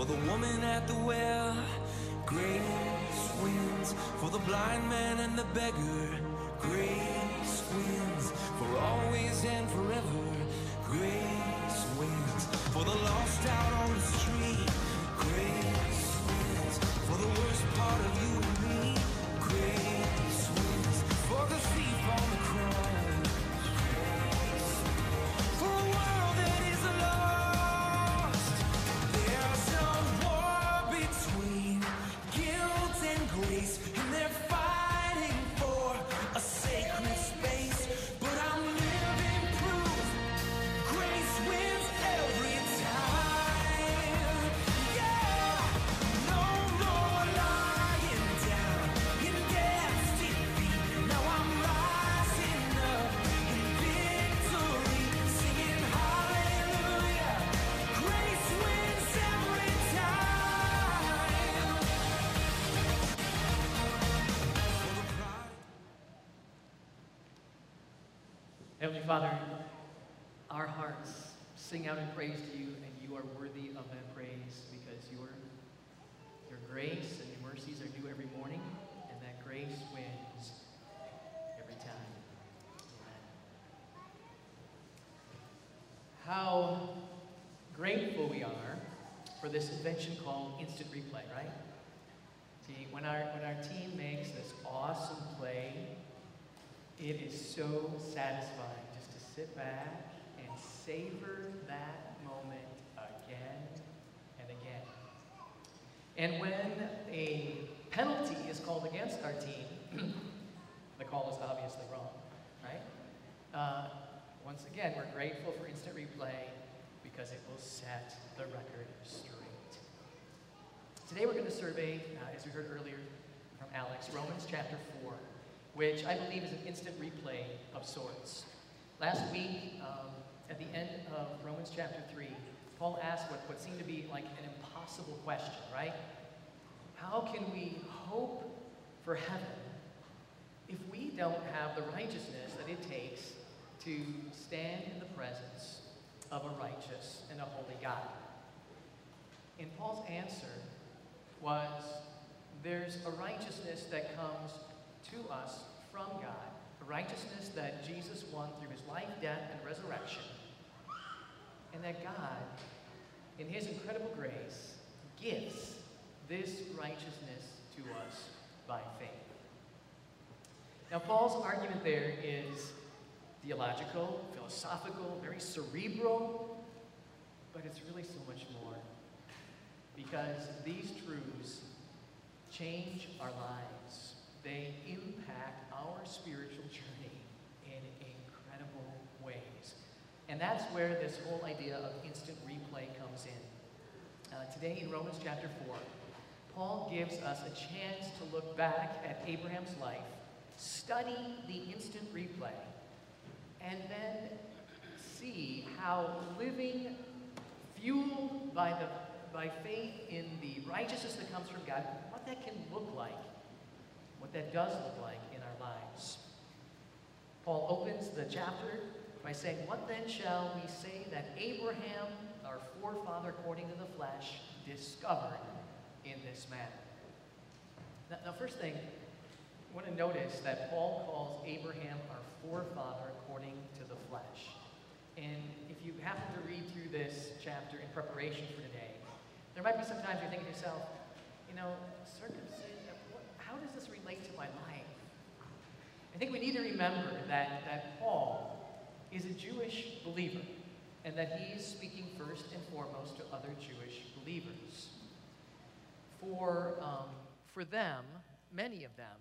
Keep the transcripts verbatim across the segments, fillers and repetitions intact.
the woman at the well, grace wins. For the blind man and the beggar, grace wins. For always and forever, grace wins. For the lost out on the street, grace wins. For the worst part of you and me, grace wins. For the thief on the cross, for a world that is lost. There's no war between guilt and grace, and they're fighting for a sacred space. But I'm living proof, grace wins every time. Yeah, no more lying down in death's defeat. Now I'm rising up in victory, singing hallelujah. Grace wins every time. Heavenly Father, our hearts sing out in praise to you, and you are worthy of that praise because your, your grace and your mercies are new every morning, and that grace wins every time. Amen. How grateful we are for this invention called instant replay, right? See, when our, when our team makes this awesome play, it is so satisfying just to sit back and savor that moment again and again. And when a penalty is called against our team, the call is obviously wrong, right? Uh, once again, we're grateful for instant replay because it will set the record straight. Today we're going to survey, uh, as we heard earlier from Alex, Romans chapter four, which I believe is an instant replay of sorts. Last week, um, at the end of Romans chapter three, Paul asked what, what seemed to be like an impossible question, right? How can we hope for heaven if we don't have the righteousness that it takes to stand in the presence of a righteous and a holy God? And Paul's answer was, there's a righteousness that comes to us from God, a righteousness that Jesus won through his life, death, and resurrection, and that God, in his incredible grace, gives this righteousness to us by faith. Now, Paul's argument there is theological, philosophical, very cerebral, but it's really so much more, because these truths change our lives. They impact our spiritual journey in incredible ways. And that's where this whole idea of instant replay comes in. Uh, today in Romans chapter four, Paul gives us a chance to look back at Abraham's life, study the instant replay, and then see how living fueled by, the, by faith in the righteousness that comes from God, what that can look like, what that does look like in our lives. Paul opens the chapter by saying, "What then shall we say that Abraham, our forefather according to the flesh, discovered in this manner?" Now, now first thing, I want to notice that Paul calls Abraham our forefather according to the flesh. And if you happen to read through this chapter in preparation for today, there might be some times you're thinking to yourself, you know, circumcision, what, how does this relate to my life? I think we need to remember that, that Paul is a Jewish believer, and that he's speaking first and foremost to other Jewish believers. For, um, for them, many of them,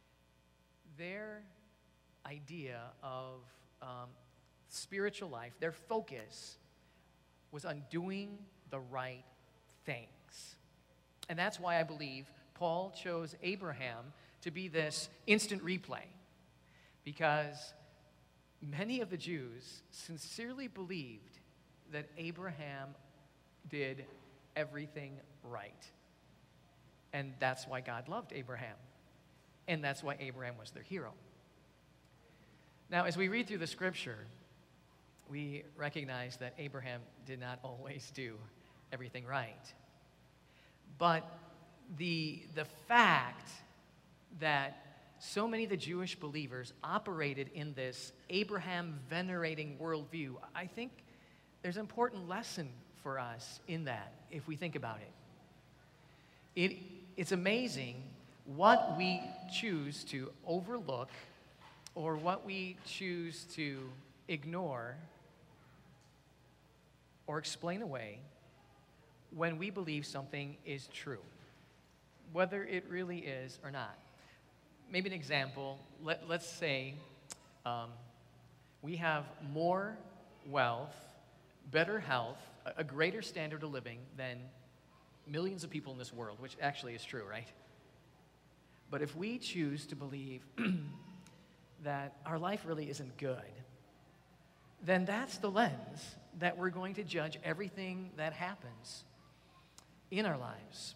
their idea of um, spiritual life, their focus was on doing the right things. And that's why I believe Paul chose Abraham to be this instant replay, because many of the Jews sincerely believed that Abraham did everything right. And that's why God loved Abraham. And that's why Abraham was their hero. Now, as we read through the scripture, we recognize that Abraham did not always do everything right. But the, the fact that so many of the Jewish believers operated in this Abraham-venerating worldview, I think there's an important lesson for us in that, if we think about it. It it's amazing what we choose to overlook or what we choose to ignore or explain away when we believe something is true, whether it really is or not. Maybe an example, let, let's say um, we have more wealth, better health, a, a greater standard of living than millions of people in this world, which actually is true, right? But if we choose to believe that our life really isn't good, then that's the lens that we're going to judge everything that happens in our lives.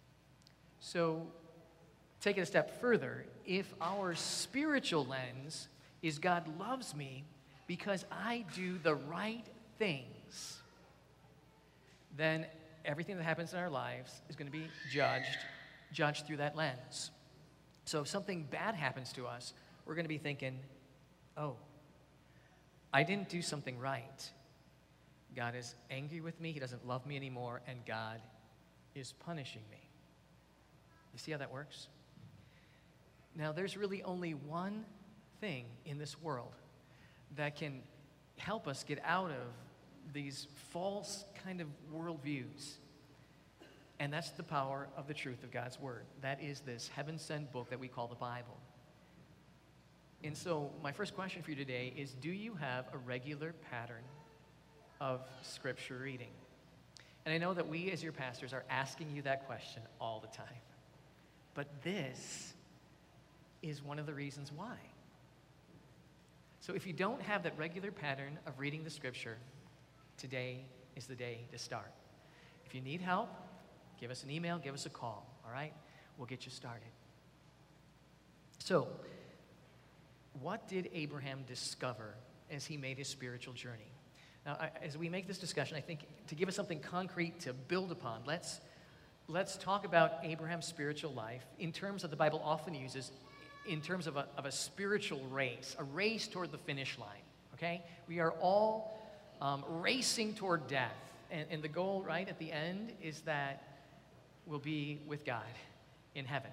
So, take it a step further. If our spiritual lens is God loves me because I do the right things, then everything that happens in our lives is going to be judged, judged through that lens. So if something bad happens to us, we're going to be thinking, oh, I didn't do something right. God is angry with me, he doesn't love me anymore, and God is punishing me. You see how that works? Now, there's really only one thing in this world that can help us get out of these false kind of worldviews, and that's the power of the truth of God's Word. That is this heaven-sent book that we call the Bible. And so, my first question for you today is, do you have a regular pattern of Scripture reading? And I know that we, as your pastors, are asking you that question all the time. But this is one of the reasons why. So if you don't have that regular pattern of reading the Scripture, today is the day to start. If you need help, give us an email, give us a call, all right? We'll get you started. So, what did Abraham discover as he made his spiritual journey? Now, I, as we make this discussion, I think to give us something concrete to build upon, let's, let's talk about Abraham's spiritual life in terms that the Bible often uses, in terms of a, of a spiritual race, a race toward the finish line, okay? We are all um, racing toward death, and, and the goal, right, at the end is that we'll be with God in heaven.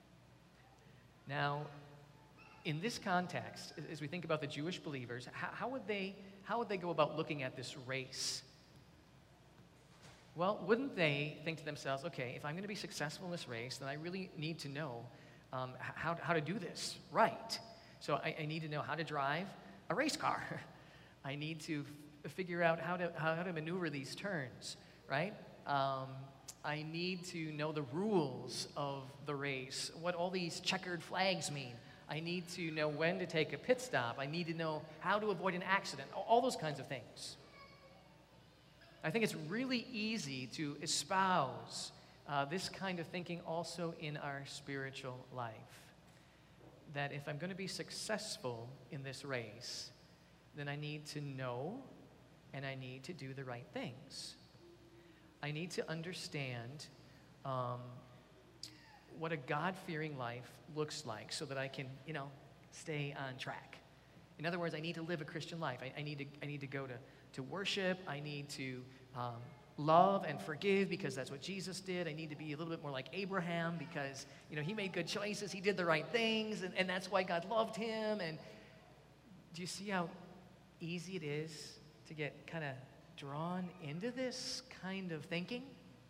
Now, in this context, as we think about the Jewish believers, how, how would they, how would they go about looking at this race? Well, wouldn't they think to themselves, okay, if I'm going to be successful in this race, then I really need to know um, how, how to do this right. So I, I need to know how to drive a race car. I need to f- figure out how to, how to maneuver these turns, right? Um, I need to know the rules of the race, what all these checkered flags mean. I need to know when to take a pit stop. I need to know how to avoid an accident, all those kinds of things. I think it's really easy to espouse uh, this kind of thinking also in our spiritual life. That if I'm going to be successful in this race, then I need to know and I need to do the right things. I need to understand um, what a God-fearing life looks like so that I can, you know, stay on track. In other words, I need to live a Christian life. I, I, need, to, I need to go to, to worship. I need to um, love and forgive because that's what Jesus did. I need to be a little bit more like Abraham because, you know, he made good choices. He did the right things, and, and that's why God loved him. And do you see how easy it is to get kind of drawn into this kind of thinking?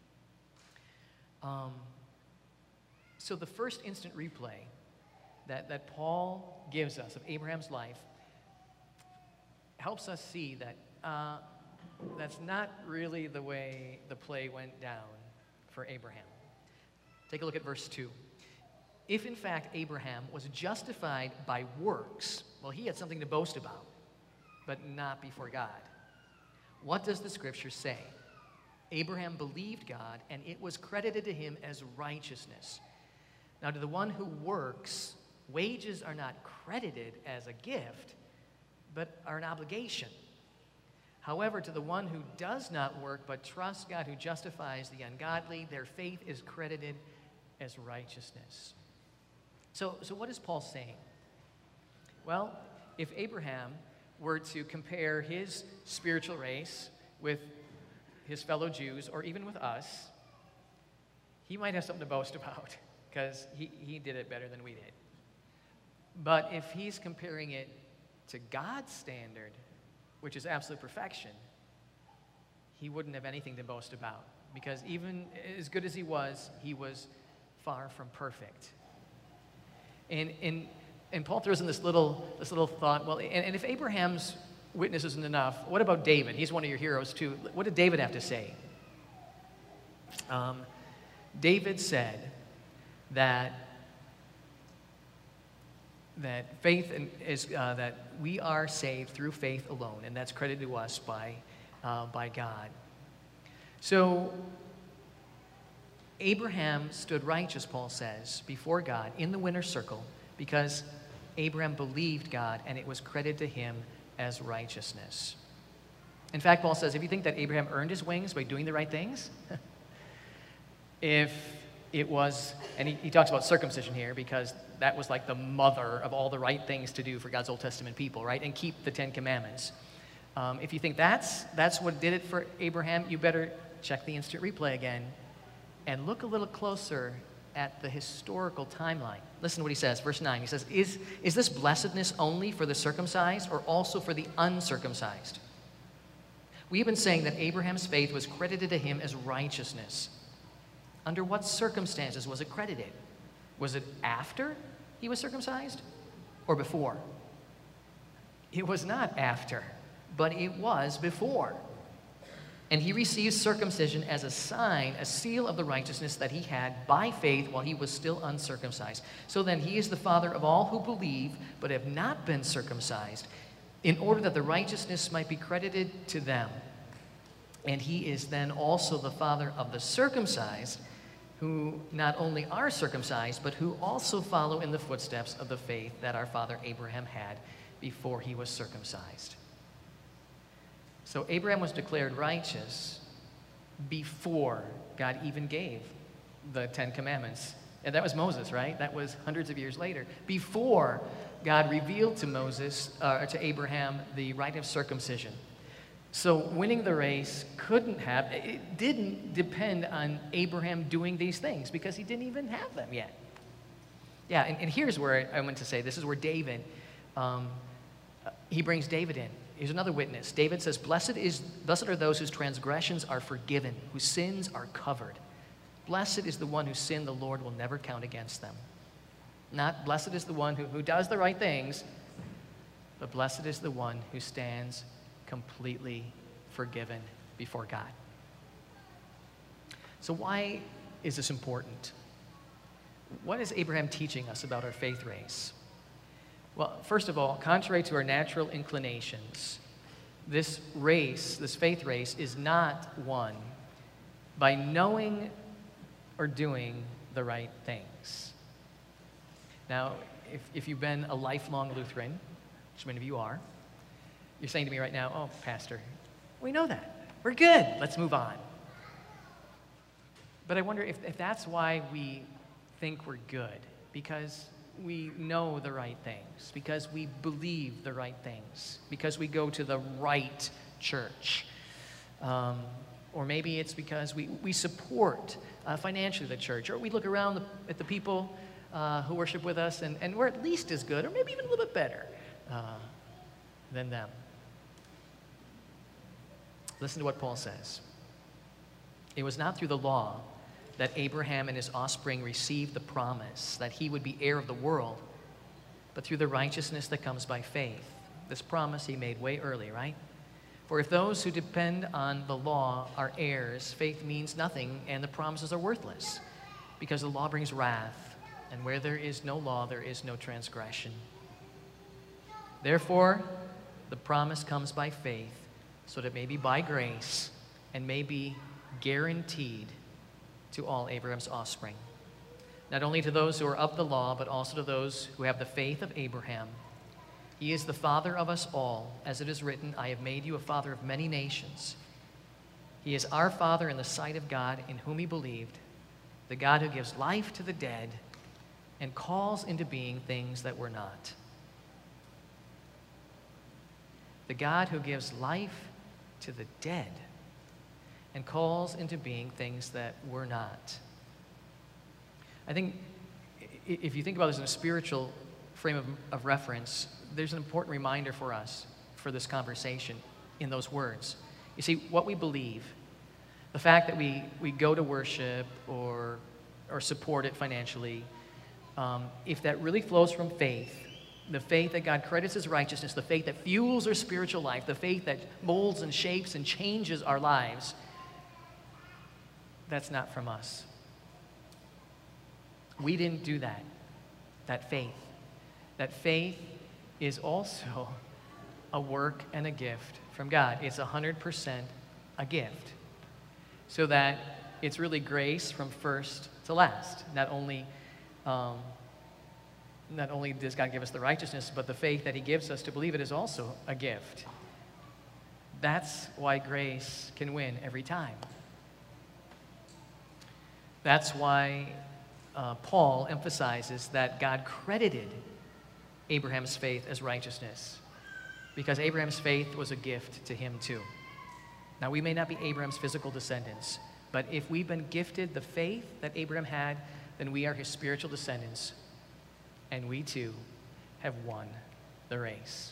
Um, so the first instant replay that, that Paul gives us of Abraham's life helps us see that uh, that's not really the way the play went down for Abraham. Take a look at verse two. If in fact Abraham was justified by works, well, he had something to boast about, but not before God. What does the scripture say? Abraham believed God, and it was credited to him as righteousness. Now, to the one who works, wages are not credited as a gift, but are an obligation. However, to the one who does not work but trusts God who justifies the ungodly, their faith is credited as righteousness. So, so what is Paul saying? Well, if Abraham were to compare his spiritual race with his fellow Jews, or even with us, he might have something to boast about, because he, he did it better than we did. But if he's comparing it to God's standard, which is absolute perfection, he wouldn't have anything to boast about, because even as good as he was, he was far from perfect. And, and, and Paul throws in this little, this little thought, well, and, and if Abraham's witness isn't enough, what about David? He's one of your heroes too. What did David have to say? Um, David said that that faith is uh, that we are saved through faith alone, and that's credited to us by uh, by God. So Abraham stood righteous, Paul says, before God in the winner's circle because Abraham believed God, and it was credited to him as righteousness. In fact, Paul says, if you think that Abraham earned his wings by doing the right things, if it was, and he, he talks about circumcision here because that was like the mother of all the right things to do for God's Old Testament people, right? And keep the Ten Commandments. Um, if you think that's, that's what did it for Abraham, you better check the instant replay again and look a little closer at the historical timeline. Listen to what he says, verse nine. He says, is, is this blessedness only for the circumcised or also for the uncircumcised? We have been saying that Abraham's faith was credited to him as righteousness. Under what circumstances was it credited? Was it after he was circumcised or before? It was not after, but it was before. And he received circumcision as a sign, a seal of the righteousness that he had by faith while he was still uncircumcised. So then he is the father of all who believe but have not been circumcised, in order that the righteousness might be credited to them. And he is then also the father of the circumcised, who not only are circumcised, but who also follow in the footsteps of the faith that our father Abraham had before he was circumcised. So Abraham was declared righteous before God even gave the Ten Commandments. And that was Moses, right? That was hundreds of years later. Before God revealed to Moses, uh, to Abraham, the rite of circumcision. So winning the race couldn't have, it didn't depend on Abraham doing these things because he didn't even have them yet. Yeah, and, and here's where I, I went to say, this is where David, um, he brings David in. Here's another witness. David says, Blessed is, blessed are those whose transgressions are forgiven, whose sins are covered. Blessed is the one whose sin the Lord will never count against them. Not blessed is the one who, who does the right things, but blessed is the one who stands completely forgiven before God. So why is this important? What is Abraham teaching us about our faith race? Well, first of all, contrary to our natural inclinations, this race, this faith race, is not won by knowing or doing the right things. Now, if, if you've been a lifelong Lutheran, which many of you are, you're saying to me right now, oh, Pastor, we know that. We're good. Let's move on. But I wonder if, if that's why we think we're good, because we know the right things, because we believe the right things, because we go to the right church. Um, or maybe it's because we, we support uh, financially the church, or we look around the, at the people uh, who worship with us, and, and we're at least as good, or maybe even a little bit better uh, than them. Listen to what Paul says. It was not through the law that Abraham and his offspring received the promise that he would be heir of the world, but through the righteousness that comes by faith. This promise he made way early, right? For if those who depend on the law are heirs, faith means nothing and the promises are worthless, because the law brings wrath, and where there is no law, there is no transgression. Therefore, the promise comes by faith, so that it may be by grace and may be guaranteed to all Abraham's offspring, not only to those who are of the law, but also to those who have the faith of Abraham. He is the father of us all, as it is written, I have made you a father of many nations. He is our Father in the sight of God, in whom he believed, the God who gives life to the dead and calls into being things that were not. The God who gives life to the dead and calls into being things that were not. I think if you think about this in a spiritual frame of, of reference, there's an important reminder for us for this conversation in those words. You see, what we believe, the fact that we, we go to worship or, or support it financially, um, if that really flows from faith, the faith that God credits as righteousness, the faith that fuels our spiritual life, the faith that molds and shapes and changes our lives, that's not from us. We didn't do that, that faith. That faith is also a work and a gift from God. It's one hundred percent a gift. So that it's really grace from first to last. Not only, um, not only does God give us the righteousness, but the faith that he gives us to believe it is also a gift. That's why grace can win every time. That's why uh, Paul emphasizes that God credited Abraham's faith as righteousness, because Abraham's faith was a gift to him too. Now, we may not be Abraham's physical descendants, but if we've been gifted the faith that Abraham had, then we are his spiritual descendants, and we too have won the race.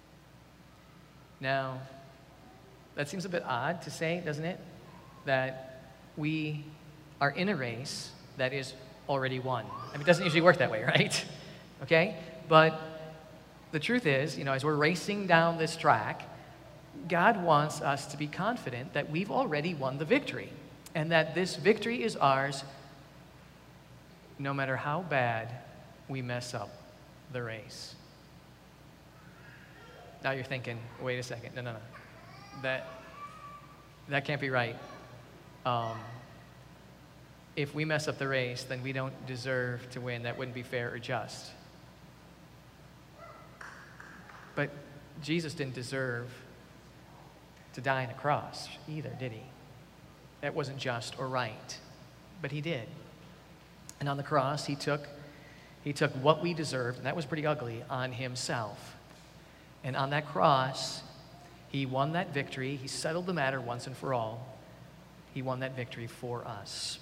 Now, that seems a bit odd to say, doesn't it? That we are in a race that is already won. I mean, it doesn't usually work that way, right? Okay? But the truth is, you know, as we're racing down this track, God wants us to be confident that we've already won the victory, and that this victory is ours no matter how bad we mess up the race. Now you're thinking, wait a second, no, no, no. That, that can't be right. Um, if we mess up the race, then we don't deserve to win. That wouldn't be fair or just. But Jesus didn't deserve to die on a cross either, did he? That wasn't just or right, but he did. And on the cross, he took, he took what we deserved, and that was pretty ugly, on himself. And on that cross, he won that victory. He settled the matter once and for all. He won that victory for us.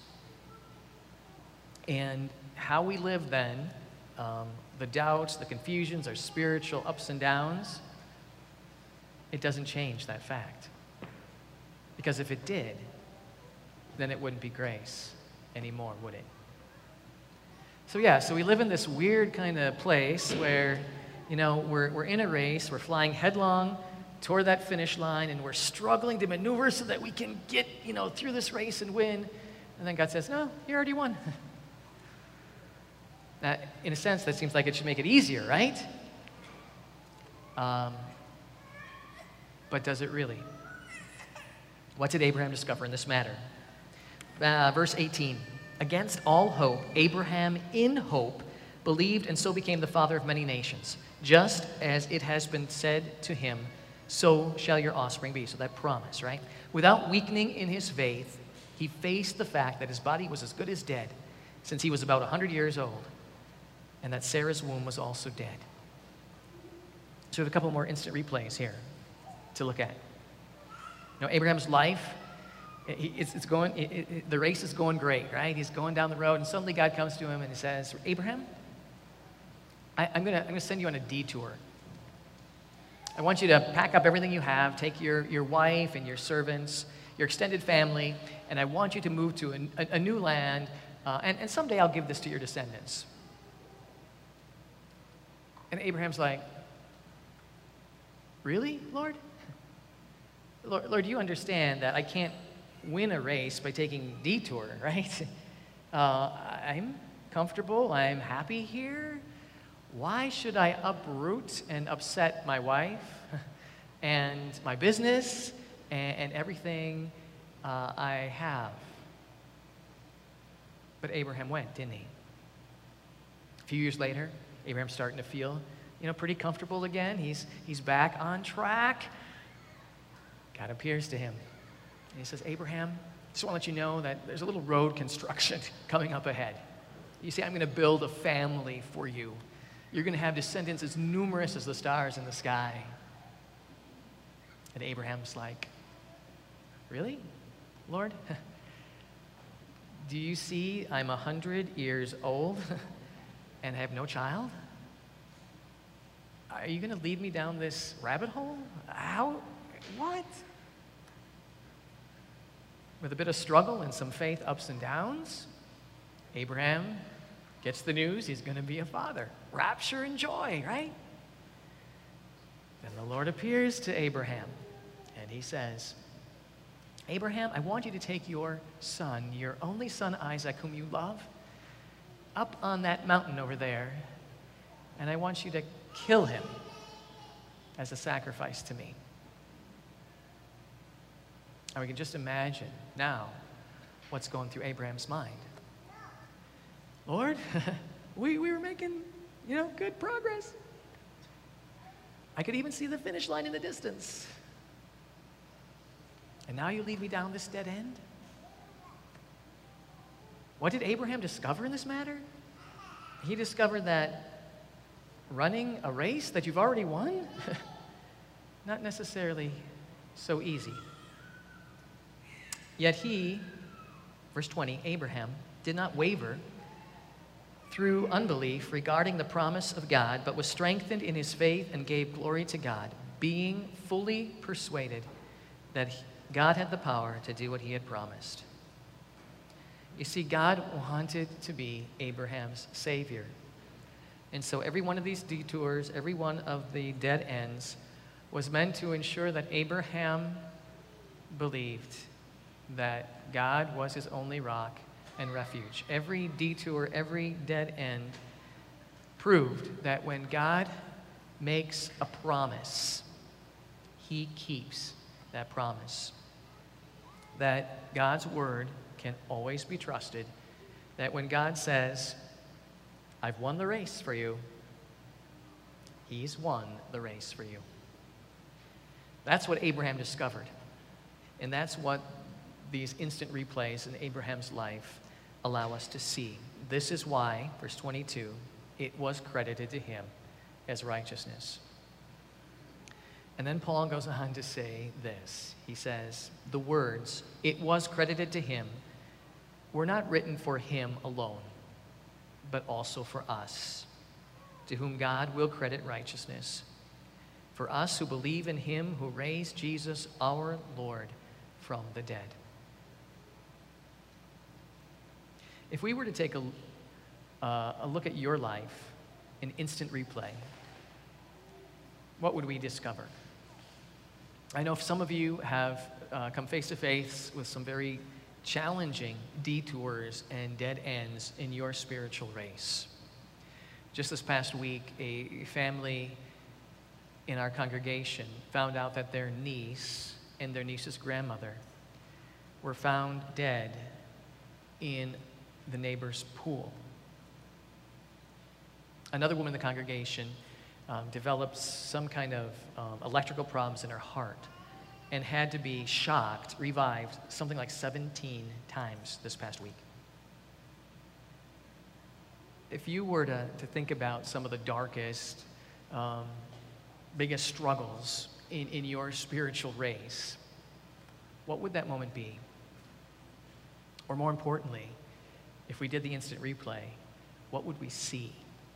And how we live then, um, the doubts, the confusions, our spiritual ups and downs, it doesn't change that fact. Because if it did, then it wouldn't be grace anymore, would it? So yeah, so we live in this weird kind of place where, you know, we're, we're in a race, we're flying headlong toward that finish line, and we're struggling to maneuver so that we can get, you know, through this race and win. And then God says, no, you already won. Now, in a sense, that seems like it should make it easier, right? Um, but does it really? What did Abraham discover in this matter? Uh, verse eighteen, against all hope, Abraham in hope believed and so became the father of many nations. Just as it has been said to him, so shall your offspring be. So that promise, right? Without weakening in his faith, he faced the fact that his body was as good as dead since he was about one hundred years old, and that Sarah's womb was also dead. So we have a couple more instant replays here to look at. You know, Abraham's life, it, it's, it's going, it, it, the race is going great, right? He's going down the road, and suddenly God comes to him and he says, Abraham, I, I'm gonna, I'm gonna send you on a detour. I want you to pack up everything you have, take your, your wife and your servants, your extended family, and I want you to move to a, a, a new land, uh, and, and someday I'll give this to your descendants. And Abraham's like, really, Lord? Lord, Lord, you understand that I can't win a race by taking a detour, right? Uh, I'm comfortable, I'm happy here. Why should I uproot and upset my wife and my business and, and everything uh, I have? But Abraham went, didn't he? A few years later, Abraham's starting to feel you know, pretty comfortable again. He's, he's back on track. God appears to him. And he says, Abraham, I just want to let you know that there's a little road construction coming up ahead. You see, I'm going to build a family for you. You're going to have descendants as numerous as the stars in the sky. And Abraham's like, really, Lord? Do you see I'm a hundred years old and have no child? Are you going to lead me down this rabbit hole? How? What? With a bit of struggle and some faith ups and downs, Abraham gets the news he's going to be a father. Rapture and joy, right? Then the Lord appears to Abraham, and he says, Abraham, I want you to take your son, your only son Isaac, whom you love, up on that mountain over there, and I want you to kill him as a sacrifice to me. And we can just imagine now what's going through Abraham's mind. Lord, we, we were making, you know, good progress. I could even see the finish line in the distance. And now you lead me down this dead end? What did Abraham discover in this matter? He discovered that running a race that you've already won, not necessarily so easy. Yet he, verse twenty, Abraham, did not waver through unbelief regarding the promise of God, but was strengthened in his faith and gave glory to God, being fully persuaded that God had the power to do what he had promised. You see, God wanted to be Abraham's Savior. And so every one of these detours, every one of the dead ends, was meant to ensure that Abraham believed that God was his only rock and refuge. Every detour, every dead end proved that when God makes a promise, he keeps that promise. That God's word can always be trusted. That when God says, I've won the race for you, he's won the race for you. That's what Abraham discovered. And that's what these instant replays in Abraham's life allow us to see. This is why, verse twenty-two, it was credited to him as righteousness. And then Paul goes on to say this. He says, the words, it was credited to him, were not written for him alone, but also for us, to whom God will credit righteousness. For us who believe in him who raised Jesus our Lord from the dead. If we were to take a, uh, a look at your life, an instant replay, what would we discover? I know some of you have uh, come face to face with some very challenging detours and dead ends in your spiritual race. Just this past week, a family in our congregation found out that their niece and their niece's grandmother were found dead in the neighbor's pool. Another woman in the congregation um, developed some kind of um, electrical problems in her heart and had to be shocked, revived, something like seventeen times this past week. If you were to, to think about some of the darkest, um, biggest struggles in, in your spiritual race, what would that moment be? Or more importantly, if we did the instant replay, what would we see?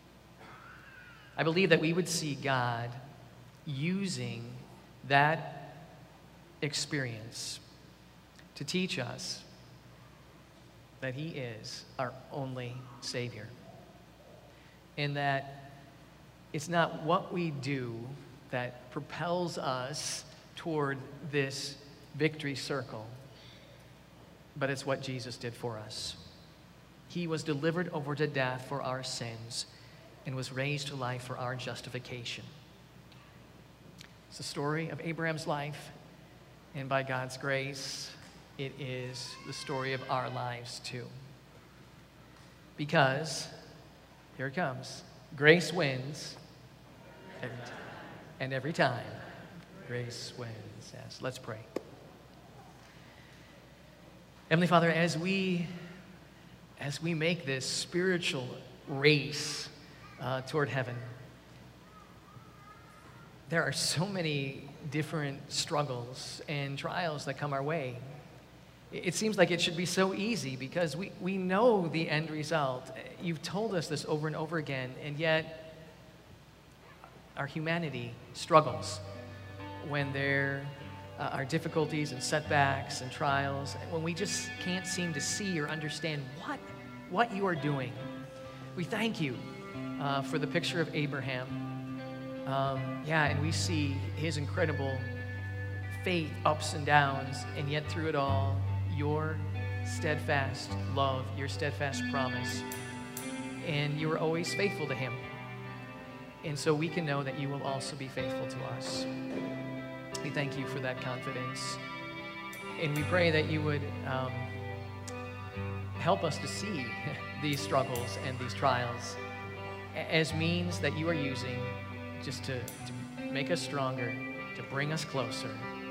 I believe that we would see God using that experience to teach us that he is our only Savior. And that it's not what we do that propels us toward this victory circle, but it's what Jesus did for us. He was delivered over to death for our sins and was raised to life for our justification. It's the story of Abraham's life, and by God's grace, it is the story of our lives too. Because, here it comes, grace wins Every time. And every time, grace wins. Yes, let's pray. Heavenly Father, as we, as we make this spiritual race uh, toward heaven, there are so many different struggles and trials that come our way. It seems like it should be so easy because we, we know the end result. You've told us this over and over again, and yet our humanity struggles when there uh, are difficulties and setbacks and trials, when we just can't seem to see or understand what, what you are doing. We thank you uh, for the picture of Abraham. Um, yeah, and we see his incredible faith, ups and downs, and yet through it all, your steadfast love, your steadfast promise, and you are always faithful to him. And so we can know that you will also be faithful to us. We thank you for that confidence. And we pray that you would um, help us to see these struggles and these trials as means that you are using just to, to make us stronger, to bring us closer,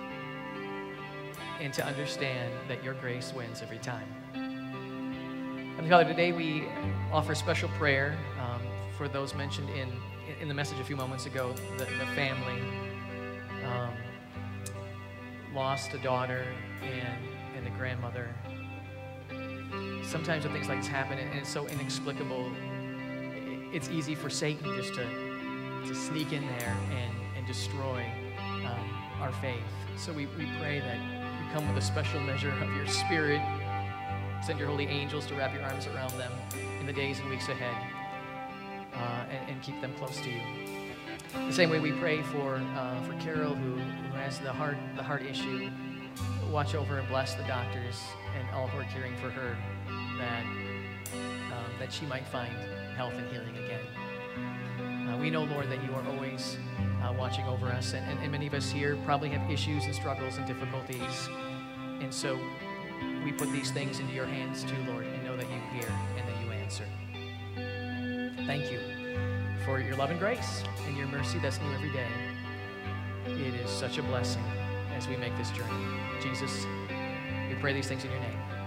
and to understand that your grace wins every time. Heavenly Father, today we offer special prayer um, for those mentioned in, in the message a few moments ago, the, the family um, lost a daughter and, and a grandmother. Sometimes when things like this happen and it's so inexplicable, it's easy for Satan just to, to sneak in there and, and destroy um, our faith. So we, we pray that you come with a special measure of your Spirit. Send your holy angels to wrap your arms around them in the days and weeks ahead uh, and, and keep them close to you. The same way we pray for uh, for Carol, who, who has the heart the heart issue. Watch over and bless the doctors and all who are caring for her, that um, that she might find health and healing again. Uh, we know, Lord, that you are always uh, watching over us, and, and, and many of us here probably have issues and struggles and difficulties, and so we put these things into your hands too, Lord, and know that you hear and that you answer. Thank you for your love and grace and your mercy that's new every day. It is such a blessing as we make this journey. Jesus, we pray these things in your name.